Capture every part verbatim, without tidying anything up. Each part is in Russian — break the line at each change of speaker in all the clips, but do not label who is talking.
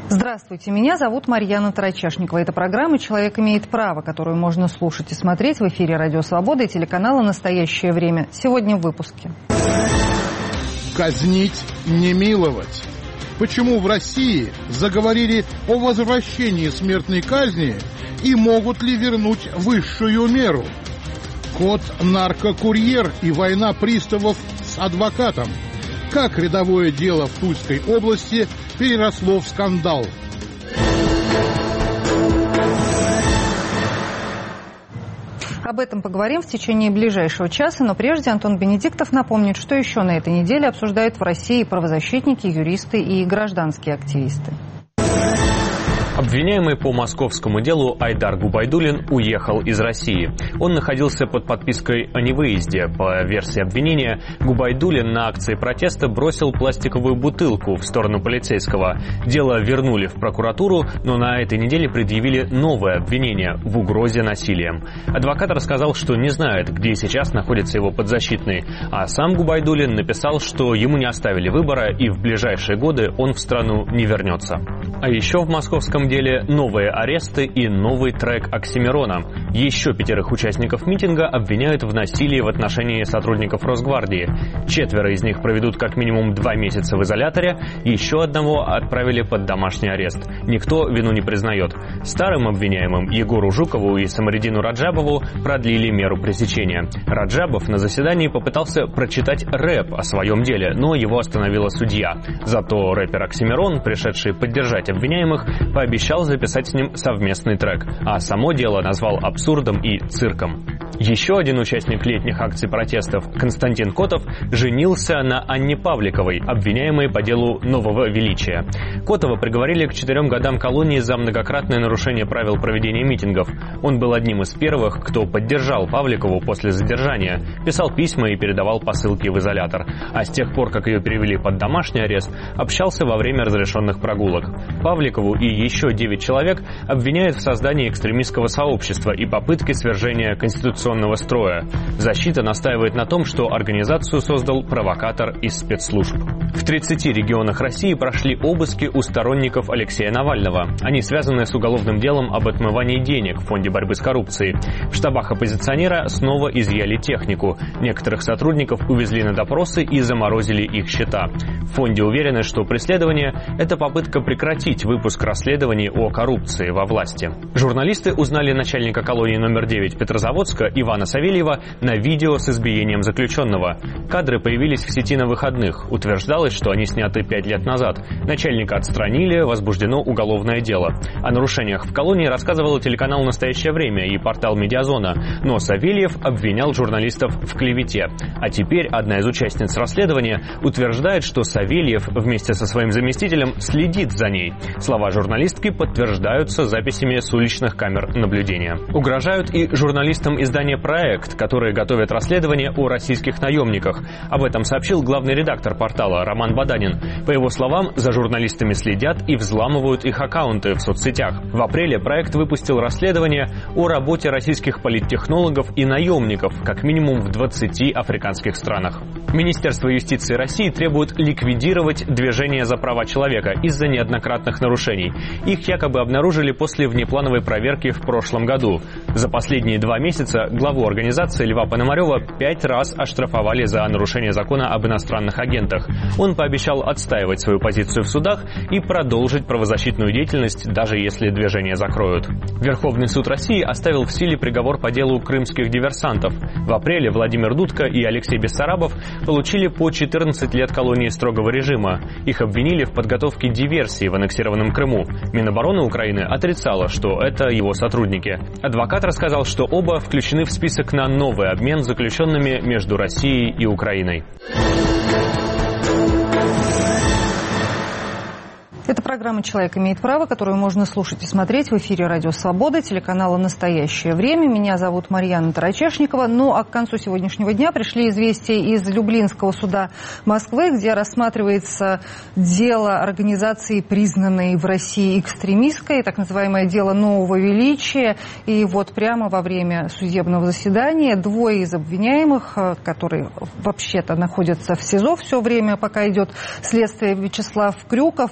Здравствуйте, меня зовут Марьяна Тарачешникова. Это программа «Человек имеет право», которую можно слушать и смотреть в эфире «Радио Свобода» и телеканала «Настоящее время». Сегодня в выпуске.
Казнить, не миловать. Почему в России заговорили о возвращении смертной казни и могут ли вернуть высшую меру? Ход наркокурьер и война приставов с адвокатом. Как рядовое дело в Тульской области переросло в скандал?
Об этом поговорим в течение ближайшего часа, но прежде Антон Бенедиктов напомнит, что еще на этой неделе обсуждают в России правозащитники, юристы и гражданские активисты.
Обвиняемый по московскому делу Айдар Губайдуллин уехал из России. Он находился под подпиской о невыезде. По версии обвинения, Губайдуллин на акции протеста бросил пластиковую бутылку в сторону полицейского. Дело вернули в прокуратуру, но на этой неделе предъявили новое обвинение в угрозе насилием. Адвокат рассказал, что не знает, где сейчас находится его подзащитный, а сам Губайдуллин написал, что ему не оставили выбора и в ближайшие годы он в страну не вернется. А еще в московском деле новые аресты и новый трек Оксимирона. Еще пятерых участников митинга обвиняют в насилии в отношении сотрудников Росгвардии. Четверо из них проведут как минимум два месяца в изоляторе, еще одного отправили под домашний арест. Никто вину не признает. Старым обвиняемым Егору Жукову и Самаридину Раджабову продлили меру пресечения. Раджабов на заседании попытался прочитать рэп о своем деле, но его остановила судья. Зато рэпер Оксимирон, пришедший поддержать обвиняемых, пообещал записать с ним совместный трек, а само дело назвал абсурдом и цирком. Еще один участник летних акций протестов, Константин Котов, женился на Анне Павликовой, обвиняемой по делу нового величия. Котова приговорили к четырем годам колонии за многократное нарушение правил проведения митингов. Он был одним из первых, кто поддержал Павликову после задержания, писал письма и передавал посылки в изолятор. А с тех пор, как ее перевели под домашний арест, общался во время разрешенных прогулок. Павликову и еще девять человек обвиняют в создании экстремистского сообщества и попытке свержения конституционного строя. Защита настаивает на том, что организацию создал провокатор из спецслужб. В тридцати регионах России прошли обыски у сторонников Алексея Навального. Они связаны с уголовным делом об отмывании денег в Фонде борьбы с коррупцией. В штабах оппозиционера снова изъяли технику. Некоторых сотрудников увезли на допросы и заморозили их счета. В фонде уверены, что преследование – это попытка прекратить выпуск расследований о коррупции во власти. Журналисты узнали начальника колонии номер девять Петрозаводска Ивана Савельева на видео с избиением заключенного. Кадры появились в сети на выходных. Утверждалось, что они сняты пять лет назад. Начальника отстранили, возбуждено уголовное дело. О нарушениях в колонии рассказывал телеканал «Настоящее время» и портал «Медиазона». Но Савельев обвинял журналистов в клевете. А теперь одна из участниц расследования утверждает, что Савельев вместе со своим заместителем следит за ней. Слова журналистки подтверждаются записями с уличных камер наблюдения. Угрожают и журналистам издания «Проект», которые готовят расследование о российских наемниках. Об этом сообщил главный редактор портала Роман Баданин. По его словам, за журналистами следят и взламывают их аккаунты в соцсетях. В апреле «Проект» выпустил расследование о работе российских политтехнологов и наемников, как минимум в двадцати африканских странах. Министерство юстиции России требует ликвидировать движение за права человека из-за неоднократных нарушений. Их якобы обнаружили после внеплановой проверки в прошлом году. За последние два месяца главу организации Льва Пономарева пять раз оштрафовали за нарушение закона об иностранных агентах. Он пообещал отстаивать свою позицию в судах и продолжить правозащитную деятельность, даже если движение закроют. Верховный суд России оставил в силе приговор по делу крымских диверсантов. В апреле Владимир Дудко и Алексей Бессарабов получили по четырнадцать лет колонии строгого режима. Их обвинили в подготовке диверсии в аннексированном Крыму. Минобороны Украины отрицала, что это его сотрудники. Адвокат рассказал, что оба включены в список на новый обмен заключенными между Россией и Украиной.
Это программа «Человек имеет право», которую можно слушать и смотреть в эфире «Радио Свобода», телеканала «Настоящее время». Меня зовут Марьяна Тарачешникова. Ну а к концу сегодняшнего дня пришли известия из Люблинского суда Москвы, где рассматривается дело организации, признанной в России экстремистской, так называемое дело нового величия. И вот прямо во время судебного заседания двое из обвиняемых, которые вообще-то находятся в СИЗО все время, пока идет следствие, Вячеслав Крюков и Руслан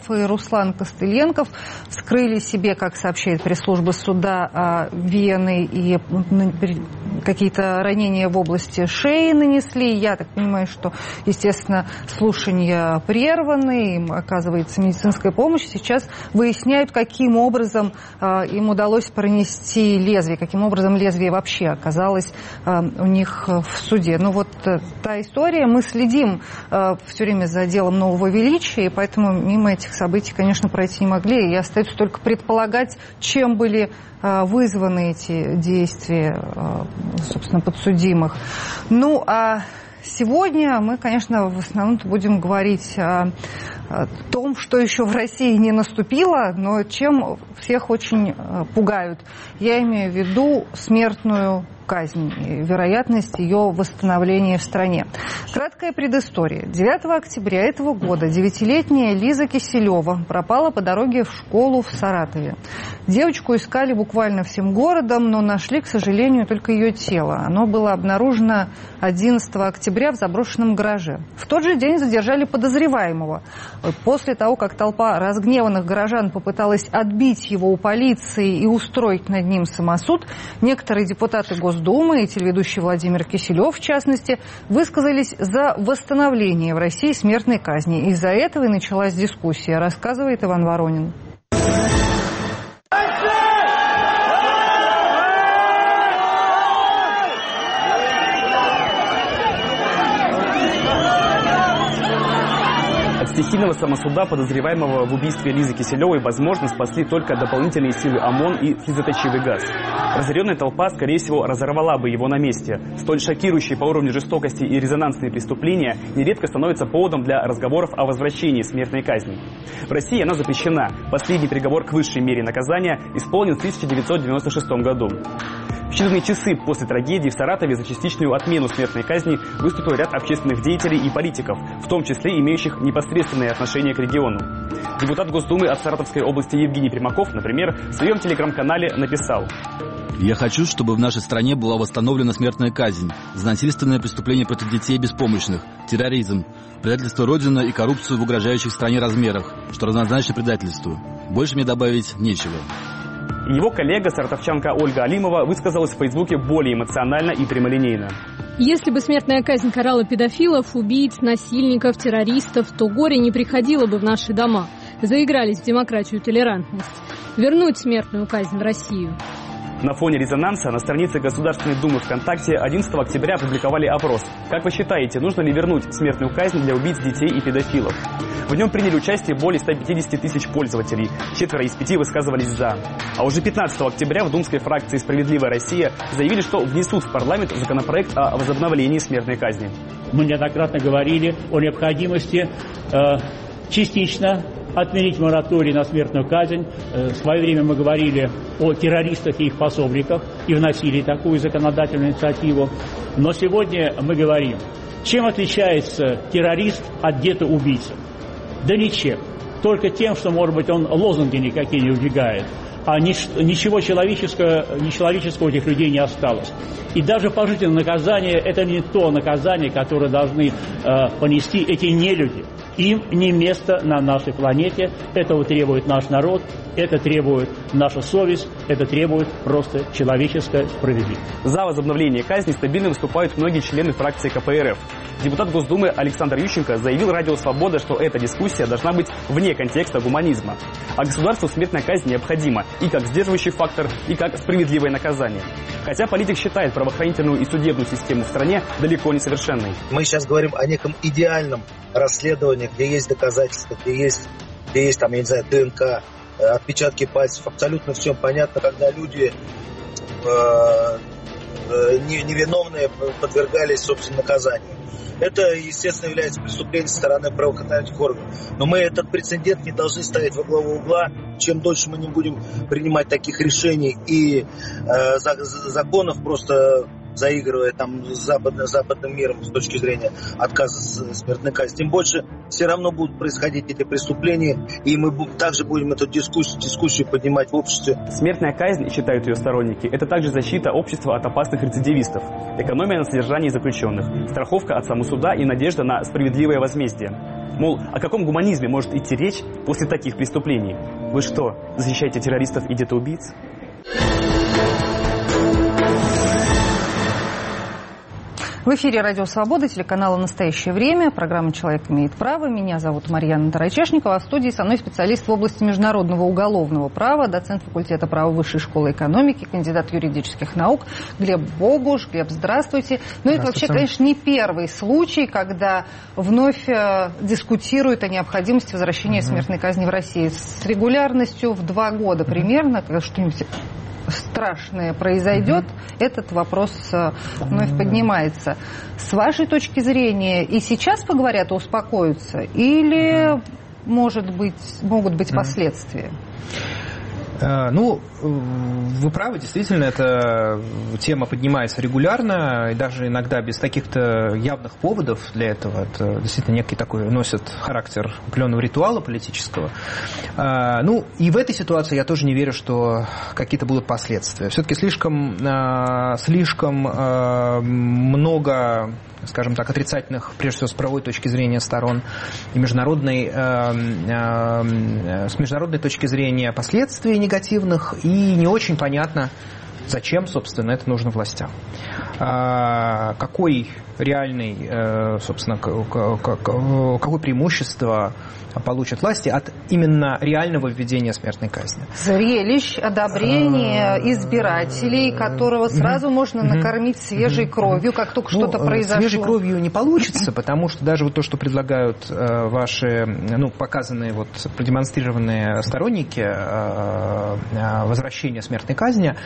Руслан Костыленков вскрыли себе, как сообщает пресс-служба суда, вены и какие-то ранения в области шеи нанесли. Я так понимаю, что, естественно, слушания прерваны, им оказывается медицинская помощь. Сейчас выясняют, каким образом им удалось пронести лезвие, каким образом лезвие вообще оказалось у них в суде. Ну вот та история. Мы следим все время за делом Нового Величия, и поэтому мимо этих событий, конечно, пройти не могли. И остается только предполагать, чем были вызваны эти действия, собственно, подсудимых. Ну, а сегодня мы, конечно, в основном будем говорить о том, что еще в России не наступило, но чем всех очень пугают. Я имею в виду смертную казнь и вероятность ее восстановления в стране. Краткая предыстория. девятого октября этого года девятилетняя Лиза Киселева пропала по дороге в школу в Саратове. Девочку искали буквально всем городом, но нашли, к сожалению, только ее тело. Оно было обнаружено одиннадцатого октября в заброшенном гараже. В тот же день задержали подозреваемого. После того, как толпа разгневанных горожан попыталась отбить его у полиции и устроить над ним самосуд, некоторые депутаты Госдумы и телеведущий Владимир Киселев, в частности, высказались за восстановление в России смертной казни. Из-за этого и началась дискуссия, рассказывает Иван Воронин.
Стихийного самосуда подозреваемого в убийстве Лизы Киселевой, возможно, спасли только дополнительные силы ОМОН и слезоточивый газ. Разъяренная толпа, скорее всего, разорвала бы его на месте. Столь шокирующие по уровню жестокости и резонансные преступления нередко становятся поводом для разговоров о возвращении смертной казни. В России она запрещена. Последний приговор к высшей мере наказания исполнен в тысяча девятьсот девяносто шестом году. В считанные часы после трагедии в Саратове за частичную отмену смертной казни выступил ряд общественных деятелей и политиков, в том числе имеющих непосредственное отношение к региону. Депутат Госдумы от Саратовской области Евгений Примаков, например, в своем телеграм-канале написал:
«Я хочу, чтобы в нашей стране была восстановлена смертная казнь за насильственное преступление против детей и беспомощных, терроризм, предательство Родины и коррупцию в угрожающих стране размерах, что равнозначно предательству. Больше мне добавить нечего».
Его коллега, саратовчанка Ольга Алимова, высказалась в Фейсбуке более эмоционально и прямолинейно.
Если бы смертная казнь карала педофилов, убийц, насильников, террористов, то горе не приходило бы в наши дома. Заигрались в демократию и толерантность. Вернуть смертную казнь в Россию.
На фоне резонанса на странице Государственной Думы ВКонтакте одиннадцатого октября опубликовали опрос. Как вы считаете, нужно ли вернуть смертную казнь для убийц детей и педофилов? В нем приняли участие более ста пятидесяти тысяч пользователей. Четверо из пяти высказывались «за». А уже пятнадцатого октября в думской фракции «Справедливая Россия» заявили, что внесут в парламент законопроект о возобновлении смертной казни.
Мы неоднократно говорили о необходимости э, частично отменить мораторий на смертную казнь. В свое время мы говорили о террористах и их пособниках и вносили такую законодательную инициативу. Но сегодня мы говорим, чем отличается террорист от где-то-убийцы? Да ничем. Только тем, что, может быть, он лозунги никакие не убегает. А ничего человеческого, нечеловеческого у этих людей не осталось. И даже пожизненное наказание – это не то наказание, которое должны э, понести эти нелюди. Им не место на нашей планете. Этого требует наш народ, это требует наша совесть, это требует просто человеческая справедливость.
За возобновление казни стабильно выступают многие члены фракции ка пэ эр эф. Депутат Госдумы Александр Ющенко заявил радио «Свобода», что эта дискуссия должна быть вне контекста гуманизма. А государству смертная казнь необходима и как сдерживающий фактор, и как справедливое наказание. Хотя политик считает правоохранительную и судебную систему в стране далеко не совершенной.
Мы сейчас говорим о неком идеальном расследовании, где есть доказательства, где есть, где есть там, я не знаю, дэ эн ка, отпечатки пальцев. Абсолютно все понятно, когда люди э, э, невиновные подвергались, собственно, наказанию. Это, естественно, является преступлением со стороны правоохранительных органов. Но мы этот прецедент не должны ставить во главу угла. Чем дольше мы не будем принимать таких решений и э, законов, просто заигрывая там с западным, западным миром с точки зрения отказа от смертной казни, тем больше все равно будут происходить эти преступления, и мы также будем эту дискуссию, дискуссию поднимать в обществе.
Смертная казнь, считают ее сторонники, это также защита общества от опасных рецидивистов, экономия на содержании заключенных, страховка от самосуда и надежда на справедливое возмездие. Мол, о каком гуманизме может идти речь после таких преступлений? Вы что, защищаете террористов и детоубийц?
В эфире «Радио Свобода», телеканала «Настоящее время», программа «Человек имеет право». Меня зовут Марьяна Тарачешникова, а в студии со мной специалист в области международного уголовного права, доцент факультета права Высшей школы экономики, кандидат юридических наук Глеб Богуш. Глеб, здравствуйте. Ну, это вообще, конечно, не первый случай, когда вновь э, дискутируют о необходимости возвращения mm-hmm. смертной казни в России. С регулярностью в два года примерно, когда что-нибудь страшное произойдет, mm-hmm. этот вопрос вновь mm-hmm. поднимается. С вашей точки зрения и сейчас поговорят и успокоятся, или mm-hmm. может быть, могут быть mm-hmm. последствия?
Ну, вы правы, действительно, эта тема поднимается регулярно, и даже иногда без каких-то явных поводов для этого. Это действительно некий такой, носит характер определенного ритуала политического. Ну, и в этой ситуации я тоже не верю, что какие-то будут последствия. Все-таки слишком, слишком много, скажем так, отрицательных, прежде всего, с правовой точки зрения сторон и международной, с международной точки зрения последствий негативных, и не очень понятно, зачем, собственно, это нужно властям. Какой реальный, собственно, какое преимущество получат власти от именно реального введения смертной казни?
Зрелищ, одобрение избирателей, которого сразу можно накормить свежей кровью, как только ну, что-то произошло.
Свежей кровью не получится, потому что даже вот то, что предлагают ваши, ну, показанные, вот, продемонстрированные сторонники возвращения смертной казни,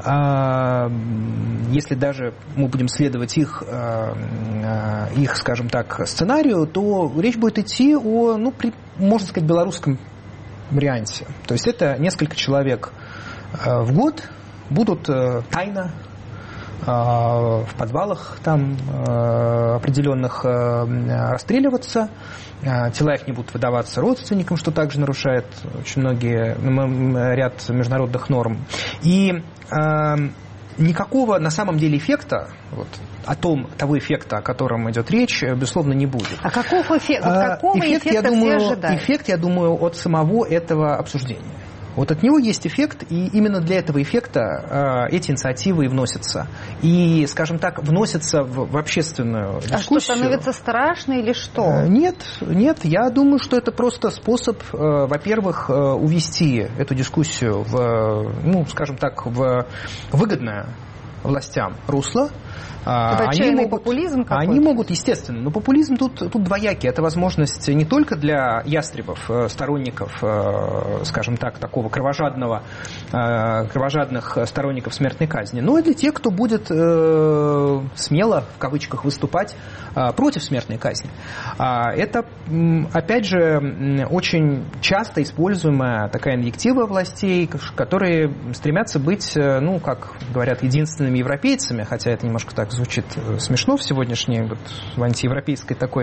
если даже мы будем следовать их, их, скажем так, сценарию, то речь будет идти о, ну, при, можно сказать, белорусском варианте. То есть это несколько человек в год будут тайно в подвалах там определенных расстреливаться, тела их не будут выдаваться родственникам, что также нарушает очень многие, ряд международных норм. И никакого на самом деле эффекта, вот, о том, того эффекта, о котором идет речь, безусловно, не будет.
А какого, эффек, вот какого
эффект,
эффекта
я думаю,
все ожидают?
Эффект, я думаю, от самого этого обсуждения. Вот от него есть эффект, и именно для этого эффекта э, эти инициативы и вносятся. И, скажем так, вносятся в, в общественную дискуссию.
А что, становится страшно или что?
Э, нет, нет, я думаю, что это просто способ, э, во-первых, э, увести эту дискуссию в, ну, скажем так, в выгодное властям русло.
Они могут, популизм какой-то?
Они могут, естественно, но популизм тут, тут двоякий. Это возможность не только для ястребов, сторонников, скажем так, такого кровожадного, кровожадных сторонников смертной казни, но и для тех, кто будет смело, в кавычках, выступать против смертной казни. Это, опять же, очень часто используемая такая инъектива властей, которые стремятся быть, ну, как говорят, единственными европейцами, хотя это немножко так звучит смешно в сегодняшней вот, в антиевропейской такой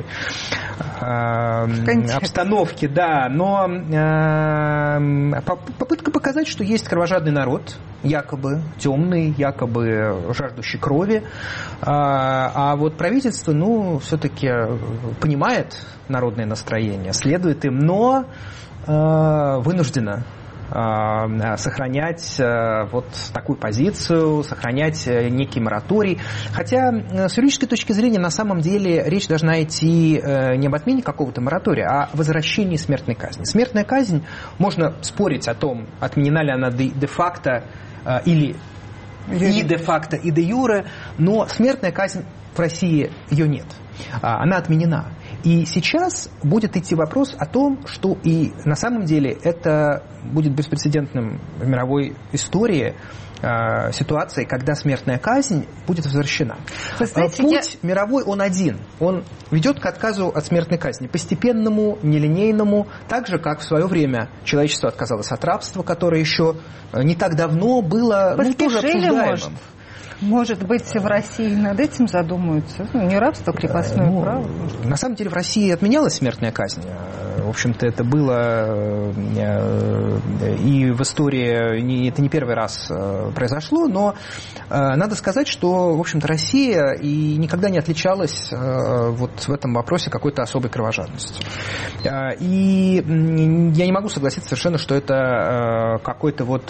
э, обстановке, да, но э, попытка показать, что есть кровожадный народ, якобы темный, якобы жаждущий крови, а, а вот правительство, ну, все-таки понимает народное настроение, следует им, но э, вынуждено сохранять вот такую позицию, сохранять некий мораторий. Хотя с юридической точки зрения на самом деле речь должна идти не об отмене какого-то моратория, а о возвращении смертной казни. Смертная казнь, можно спорить о том, отменена ли она де-факто или и де-факто, и де-юре, но смертная казнь в России ее нет. Она отменена. И сейчас будет идти вопрос о том, что и на самом деле это будет беспрецедентным в мировой истории э, ситуацией, когда смертная казнь будет возвращена. Вы знаете, Путь я... мировой, он один. Он ведет к отказу от смертной казни. Постепенному, нелинейному, так же, как в свое время человечество отказалось от рабства, которое еще не так давно было, ну, тоже обсуждаемым. Может.
Может быть, в России над этим задумаются? Ну, не рабство, крепостное
ну,
право.
На самом деле в России отменялась смертная казнь В общем-то, это было и в истории, это не первый раз произошло, но надо сказать, что, в общем-то, Россия и никогда не отличалась вот в этом вопросе какой-то особой кровожадностью. И я не могу согласиться совершенно, что это какой-то вот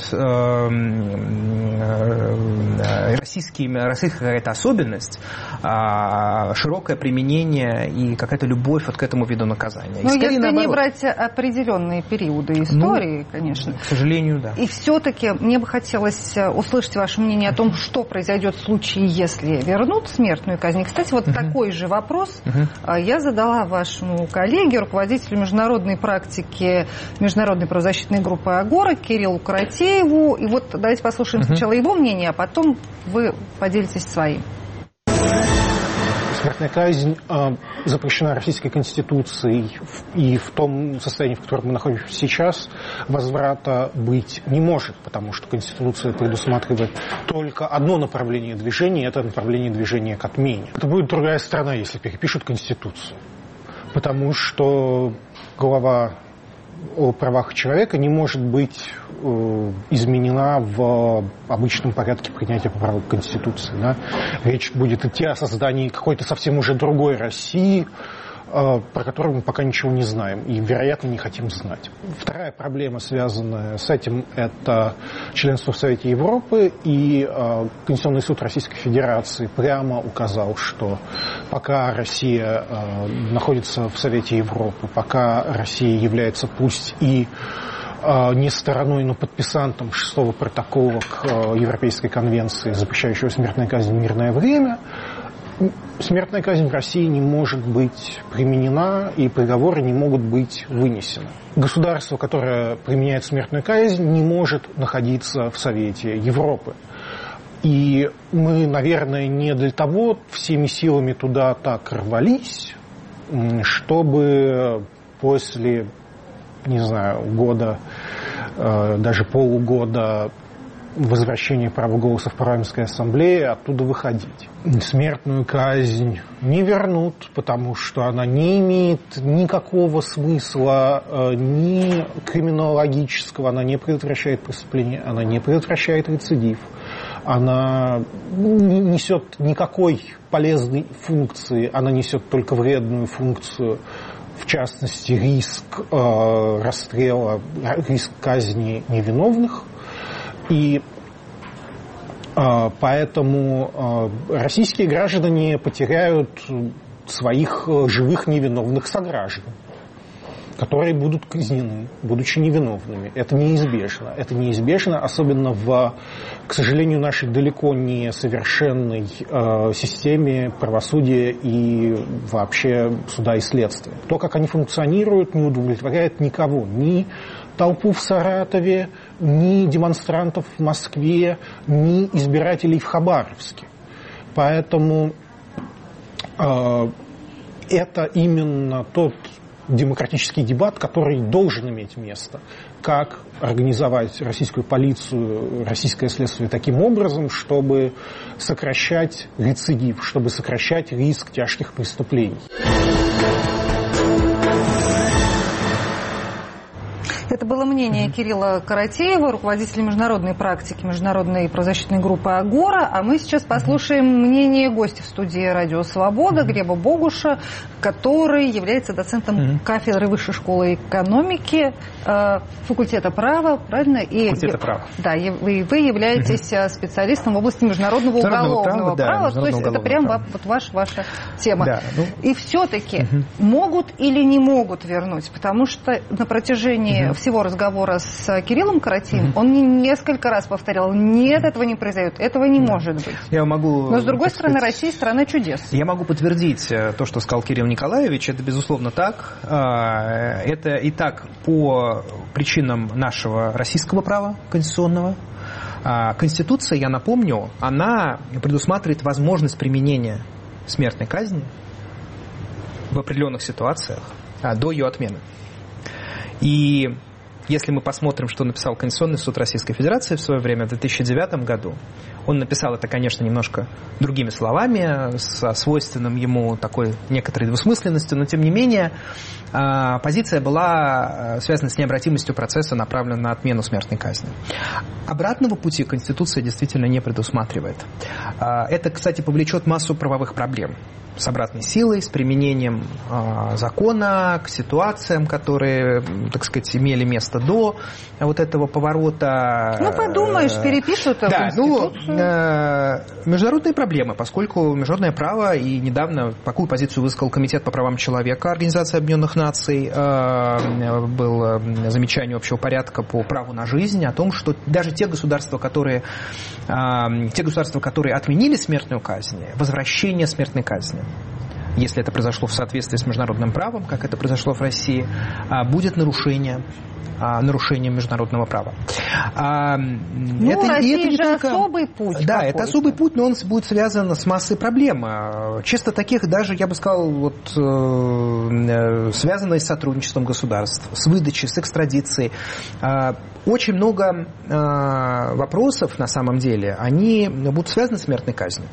российский, российская какая-то особенность, широкое применение и какая-то любовь вот к этому виду наказания.
Ну, если наоборот. Не брать определенные периоды истории, ну, конечно.
К сожалению, да.
И все-таки мне бы хотелось услышать ваше мнение о том, что произойдет в случае, если вернут смертную казнь. Кстати, вот uh-huh. такой же вопрос uh-huh. я задала вашему коллеге, руководителю международной практики Международной правозащитной группы «Агора» Кириллу Каратееву. И вот давайте послушаем uh-huh. сначала его мнение, а потом вы поделитесь своим.
Смертная казнь э, запрещена Российской Конституцией, и в том состоянии, в котором мы находимся сейчас, возврата быть не может, потому что Конституция предусматривает только одно направление движения, это направление движения к отмене. Это будет другая страна, если перепишут Конституцию, потому что глава о правах человека не может быть э, изменена в обычном порядке принятия поправок Конституции. Да? Речь будет идти о создании какой-то совсем уже другой России, э, про которую мы пока ничего не знаем и, вероятно, не хотим знать. Вторая проблема, связанная с этим, это членство в Совете Европы, и э, Конституционный суд Российской Федерации прямо указал, что пока Россия э, находится в Совете Европы, пока Россия является пусть и э, не стороной, но подписантом шестого протокола к э, Европейской конвенции, запрещающего смертную казнь в мирное время, смертная казнь в России не может быть применена, и приговоры не могут быть вынесены. Государство, которое применяет смертную казнь, не может находиться в Совете Европы. И мы, наверное, не для того всеми силами туда так рвались, чтобы после, не знаю, года, даже полугода возвращения права голоса в парламентской ассамблее оттуда выходить. Смертную казнь не вернут, потому что она не имеет никакого смысла, ни криминологического, она не предотвращает преступление, она не предотвращает рецидив. Она не несет никакой полезной функции, она несет только вредную функцию, в частности, риск э, расстрела, риск казни невиновных. И э, поэтому э, российские граждане потеряют своих живых невиновных сограждан, которые будут казнены, будучи невиновными. Это неизбежно. Это неизбежно, особенно в, к сожалению, нашей далеко не совершенной э, системе правосудия и вообще суда и следствия. То, как они функционируют, не удовлетворяет никого. Ни толпу в Саратове, ни демонстрантов в Москве, ни избирателей в Хабаровске. Поэтому э, это именно тот демократический дебат, который должен иметь место. Как организовать российскую полицию, российское следствие таким образом, чтобы сокращать рецидив, чтобы сокращать риск тяжких преступлений.
Это было мнение Кирилла Каратеева, руководителя международной практики Международной правозащитной группы «Агора». А мы сейчас послушаем мнение гостя в студии «Радио Свобода» Глеба Богуша, который является доцентом mm-hmm. кафедры Высшей школы экономики, э, факультета права, правильно? И,
факультета права.
Да, и вы, вы являетесь mm-hmm. специалистом в области международного уголовного права.
Да,
права то есть это прям
права.
Вот ваш, ваша тема.
Да, ну...
И все-таки mm-hmm. могут или не могут вернуть? Потому что на протяжении mm-hmm. всего разговора с Кириллом Каратеевым, mm-hmm. он мне несколько раз повторял: нет, этого не произойдет, этого не mm-hmm. может быть.
Я могу,
но, с другой стороны, Россия страна чудес.
Я могу подтвердить то, что сказал Кирилл Николаевич. Это, безусловно, так. Это и так по причинам нашего российского права конституционного. Конституция, я напомню, она предусматривает возможность применения смертной казни в определенных ситуациях до ее отмены. И Если мы посмотрим, что написал Конституционный суд Российской Федерации в свое время, в две тысячи девятом году, он написал это, конечно, немножко другими словами, со свойственным ему такой некоторой двусмысленностью, но, тем не менее, позиция была связана с необратимостью процесса, направлена на отмену смертной казни. Обратного пути Конституция действительно не предусматривает. Это, кстати, повлечет массу правовых проблем с обратной силой, с применением э, закона к ситуациям, которые, так сказать, имели место до вот этого поворота.
Ну, подумаешь, перепишут это
да,
в Конституцию.
Ну, э, международные проблемы, поскольку международное право, и недавно такую позицию высказал Комитет по правам человека Организации Объединенных Наций, э, было замечание общего порядка по праву на жизнь, о том, что даже те государства, которые, э, те государства, которые отменили смертную казнь, возвращение смертной казни, если это произошло в соответствии с международным правом, как это произошло в России, будет нарушение, нарушение международного права.
Ну,
это,
Россия
это не
же
только...
особый путь.
Да,
какой-то.
это особый путь, но он будет связан с массой проблем. Чисто таких даже, я бы сказал, вот, связанные с сотрудничеством государств, с выдачей, с экстрадицией. Очень много вопросов, на самом деле, они будут связаны с смертной казнью.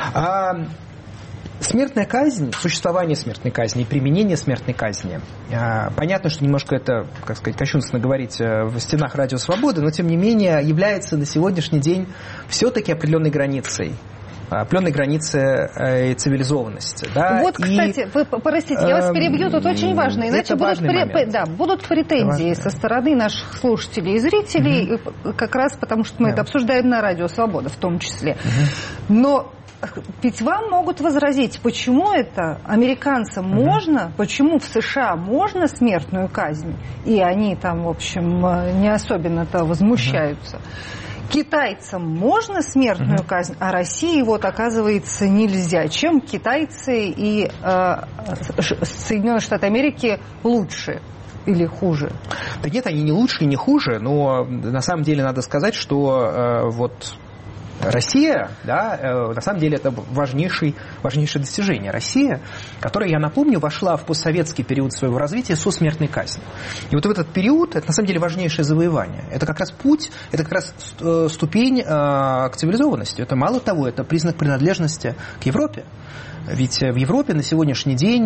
Смертная казнь, существование смертной казни и применение смертной казни. Понятно, что немножко это, как сказать, кощунственно говорить в стенах Радио Свободы, но тем не менее является на сегодняшний день все-таки определенной границей. Определенной границы цивилизованности. Да?
Вот, кстати, и, вы, простите, я вас перебью, тут очень важно, иначе будут, пре- да, будут претензии со стороны наших слушателей и зрителей, угу. как раз потому, что мы да. это обсуждаем на Радио Свобода в том числе. Угу. Но ведь вам могут возразить, почему это американцам угу. можно, почему в США можно смертную казнь, и они там, в общем, не особенно-то возмущаются. Угу. Китайцам можно смертную uh-huh. казнь, а России вот, оказывается, нельзя. Чем китайцы и э, Соединенные Штаты Америки лучше или хуже?
Да нет, они не лучше и не хуже, но на самом деле надо сказать, что э, вот... Россия, да, на самом деле это важнейший, важнейшее достижение. Россия, которая, я напомню, вошла в постсоветский период своего развития со смертной казнью. И вот в этот период, это на самом деле важнейшее завоевание. Это как раз путь, это как раз ступень э, к цивилизованности. Это мало того, это признак принадлежности к Европе. Ведь в Европе на сегодняшний день,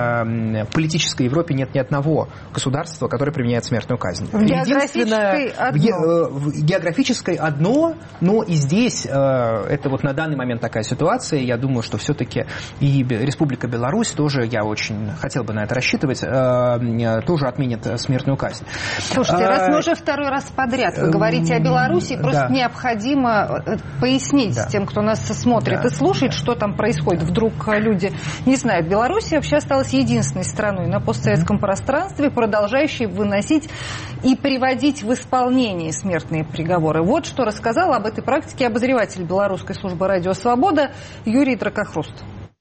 в политической Европе, нет ни одного государства, которое применяет смертную казнь.
В географической одно.
В географической одно, но и здесь, это вот на данный момент такая ситуация, я думаю, что все-таки и Республика Беларусь тоже, я очень хотел бы на это рассчитывать, тоже отменит смертную казнь.
Слушайте, раз мы уже второй раз подряд вы говорите о Беларуси, просто да. необходимо пояснить да. тем, кто нас смотрит да. и слушает, что там происходит. Вдруг люди не знают. Белоруссия вообще осталась единственной страной на постсоветском пространстве, продолжающей выносить и приводить в исполнение смертные приговоры. Вот что рассказал об этой практике обозреватель Белорусской службы «Радио Свобода» Юрий Дракохруст.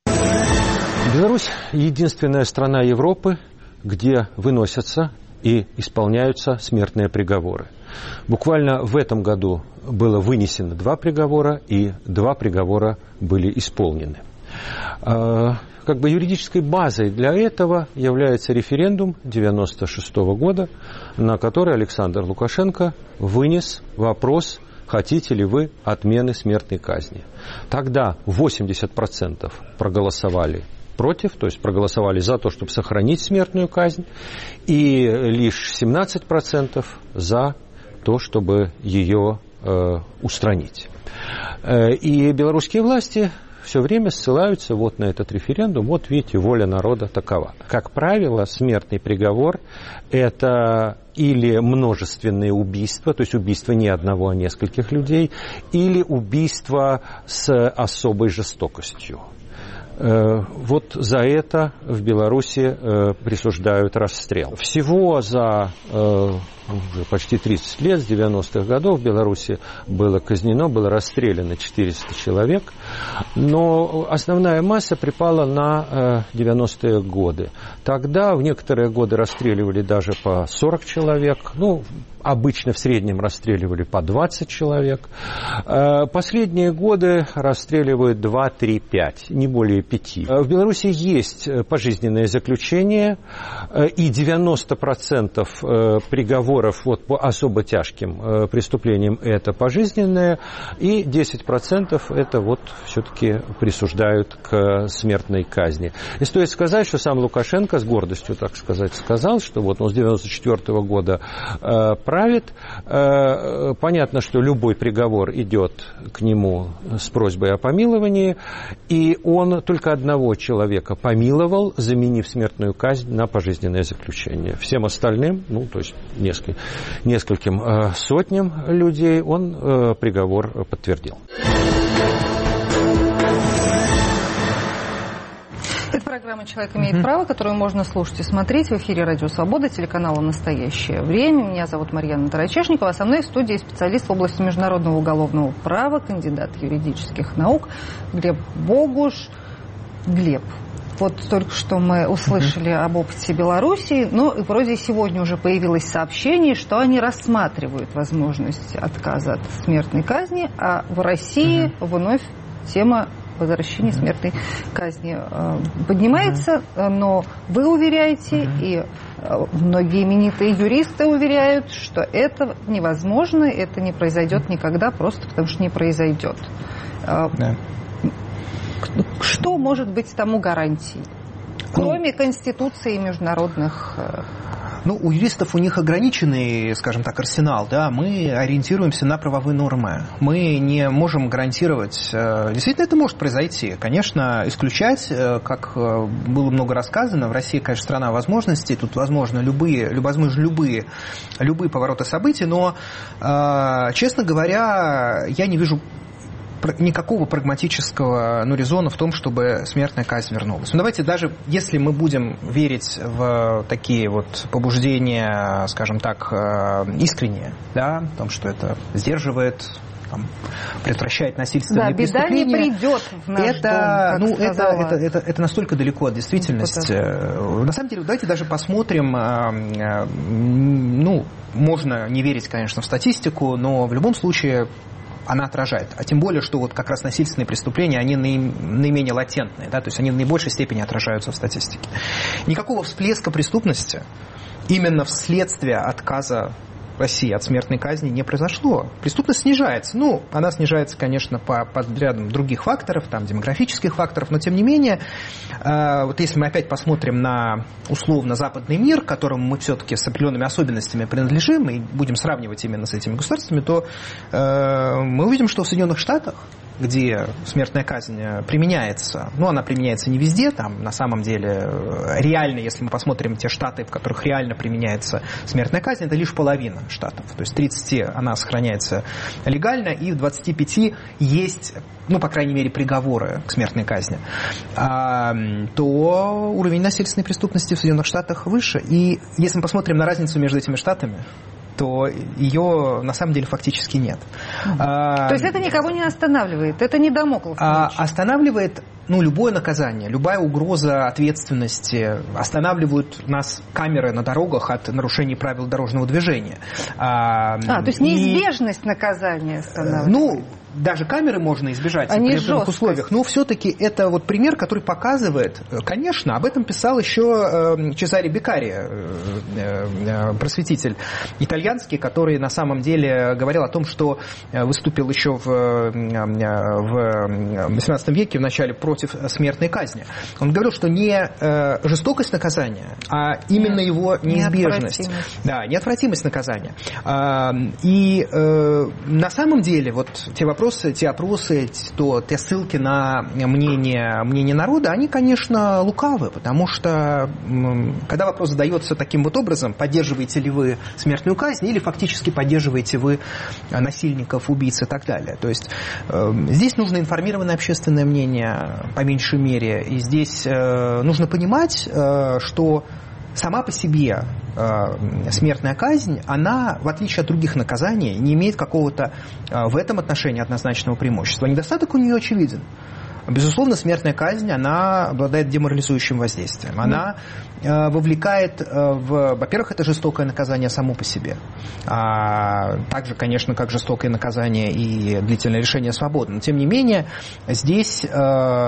Беларусь – единственная страна Европы, где выносятся и исполняются смертные приговоры. Буквально в этом году было вынесено два приговора, и два приговора были исполнены. Как бы юридической базой для этого является референдум девяносто шестого года, на который Александр Лукашенко вынес вопрос, хотите ли вы отмены смертной казни. Тогда восемьдесят процентов проголосовали против, то есть проголосовали за то, чтобы сохранить смертную казнь, и лишь семнадцать процентов за то, чтобы ее э, устранить. Э, и белорусские власти все время ссылаются вот на этот референдум. Вот видите, воля народа такова. Как правило, смертный приговор – это или множественные убийства, то есть убийство не одного, а нескольких людей, или убийство с особой жестокостью. Вот за это в Беларуси присуждают расстрел. Всего за уже почти тридцать лет, с девяностых годов, в Беларуси было казнено, было расстреляно четыреста человек, но основная масса припала на девяностые годы. Тогда в некоторые годы расстреливали даже по сорок человек, ну, обычно в среднем расстреливали по двадцать человек. Последние годы расстреливают два, три, пять, не более пяти. В Беларуси есть пожизненное заключение, и девяносто процентов приговоров приговоров вот по особо тяжким э, преступлениям это пожизненное, и десять процентов это вот все-таки присуждают к смертной казни. И стоит сказать, что сам Лукашенко с гордостью, так сказать, сказал, что вот он с девяносто четвёртого года э, правит. Э, понятно, что любой приговор идет к нему с просьбой о помиловании, и он только одного человека помиловал, заменив смертную казнь на пожизненное заключение. Всем остальным, ну, то есть нескольким, нескольким э, сотням людей он э, приговор подтвердил.
Это программа «Человек имеет mm-hmm. право», которую можно слушать и смотреть в эфире «Радио Свобода», телеканала «Настоящее время». Меня зовут Марьяна Тарачешникова, а со мной в студии специалист в области международного уголовного права, кандидат юридических наук Глеб Богуш. Глеб, вот только что мы услышали mm-hmm. об опыте Белоруссии, но и вроде сегодня уже появилось сообщение, что они рассматривают возможность отказа от смертной казни, а в России mm-hmm. вновь тема возвращения смертной казни поднимается, mm-hmm. но вы уверяете, mm-hmm. и многие именитые юристы уверяют, что это невозможно, это не произойдет никогда, просто потому что не произойдет. Yeah. Что может быть тому гарантией, кроме ну, Конституции и международных...
Ну, у юристов у них ограниченный, скажем так, арсенал, да, мы ориентируемся на правовые нормы, мы не можем гарантировать, действительно это может произойти, конечно, исключать, как было много рассказано, в России, конечно, страна возможностей, тут возможно любые, возможно, любые, любые повороты событий, но, честно говоря, я не вижу никакого прагматического ну, резона в том, чтобы смертная казнь вернулась. Ну, давайте даже, если мы будем верить в такие вот побуждения, скажем так, искренние, да, в том, что это сдерживает, там, предотвращает насильственные
да, преступления. Да, беда не придет в наш
это,
дом,
ну, это, это, это, это настолько далеко от действительности. Вот на самом деле, давайте даже посмотрим, ну, можно не верить, конечно, в статистику, но в любом случае она отражает. А тем более, что вот как раз насильственные преступления, они наименее латентные, да, то есть они в наибольшей степени отражаются в статистике. Никакого всплеска преступности именно вследствие отказа России от смертной казни не произошло. Преступность снижается. Ну, она снижается, конечно, по, по рядам других факторов, там, демографических факторов, но тем не менее, э, вот если мы опять посмотрим на условно западный мир, к которому мы все-таки с определенными особенностями принадлежим, и будем сравнивать именно с этими государствами, то э, мы увидим, что в Соединенных Штатах, где смертная казнь применяется, ну, она применяется не везде, там, на самом деле, реально, если мы посмотрим те штаты, в которых реально применяется смертная казнь, это лишь половина штатов. То есть в тридцати она сохраняется легально, и в двадцати пяти есть, ну, по крайней мере, приговоры к смертной казни, а, то уровень насильственной преступности в Соединенных Штатах выше. И если мы посмотрим на разницу между этими штатами, то ее на самом деле фактически нет.
То а, есть это никого не останавливает, это не дамоклов меч.
А, останавливает, ну, любое наказание, любая угроза ответственности, останавливают нас камеры на дорогах от нарушений правил дорожного движения. А,
а то есть неизбежность и, наказания останавливает.
Ну, даже камеры можно избежать
а
при определенных условиях, но все-таки это вот пример, который показывает, конечно, об этом писал еще э, Чезаре Беккари, э, э, просветитель итальянский, который на самом деле говорил о том, что выступил еще в, в восемнадцатом веке, в начале, против смертной казни. Он говорил, что не э, жестокость наказания, а именно Нет, его неизбежность. Неотвратимость. Да, неотвратимость наказания. А, и э, на самом деле вот те вопросы, Вопросы, те опросы, то, те ссылки на мнение, мнение народа, они, конечно, лукавы, потому что когда вопрос задается таким вот образом, поддерживаете ли вы смертную казнь или фактически поддерживаете вы насильников, убийц и так далее. То есть э, здесь нужно информированное общественное мнение, по меньшей мере, и здесь э, нужно понимать, э, что сама по себе э, смертная казнь, она, в отличие от других наказаний, не имеет какого-то э, в этом отношении однозначного преимущества. Недостаток у нее очевиден. Безусловно, смертная казнь, она обладает деморализующим воздействием. Она э, вовлекает э, в... Во-первых, это жестокое наказание само по себе. А, также, конечно, как жестокое наказание и длительное лишение свободы. Но, тем не менее, здесь э,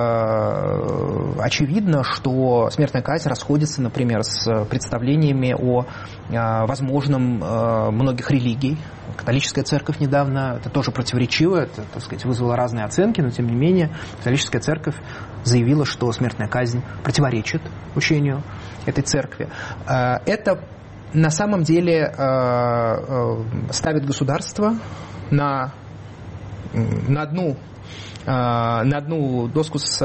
очевидно, что смертная казнь расходится, например, с представлениями о э, возможном э, многих религий. Католическая церковь недавно, это тоже противоречиво, это, так сказать, вызвало разные оценки, но тем не менее католическая церковь заявила, что смертная казнь противоречит учению этой церкви. Это на самом деле ставит государство на, на одну на одну доску с,